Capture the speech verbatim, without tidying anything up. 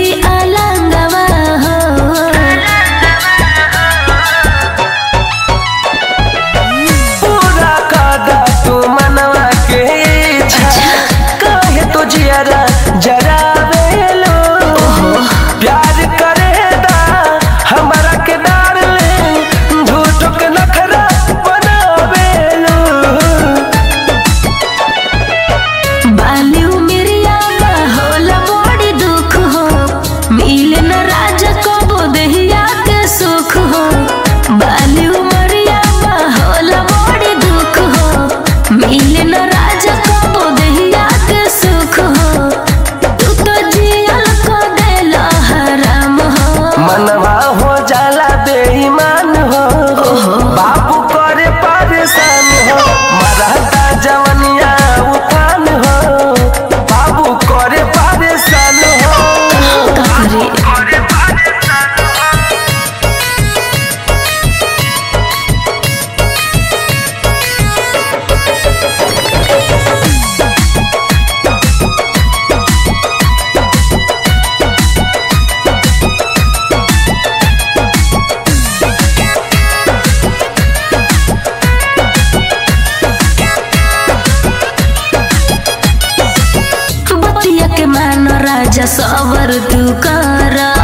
अलंगवा हो। पूरा कादा तू मनवा के इच्छा काहे तो जियारा जरा वेलो प्यार करेदा हमारा के डार्लिंग झूठो के नखरा बनावेलो। बाली उमिरिया होला बड़ी दुख हो मिले न राजा कबो देहिया के सुख हो। बाली उमरिया होला बड़ी दुख हो मिले न राजा कबो देहिया के सुख हो। तू तो जियल को देला हराम हो। मनवा हो जाला बेईमान हो बाबू करे परेशान हो मरहता जवनिया उठान हो बाबू करे परेशान हो। का करे बतिया के मान राजा सबर तू कर।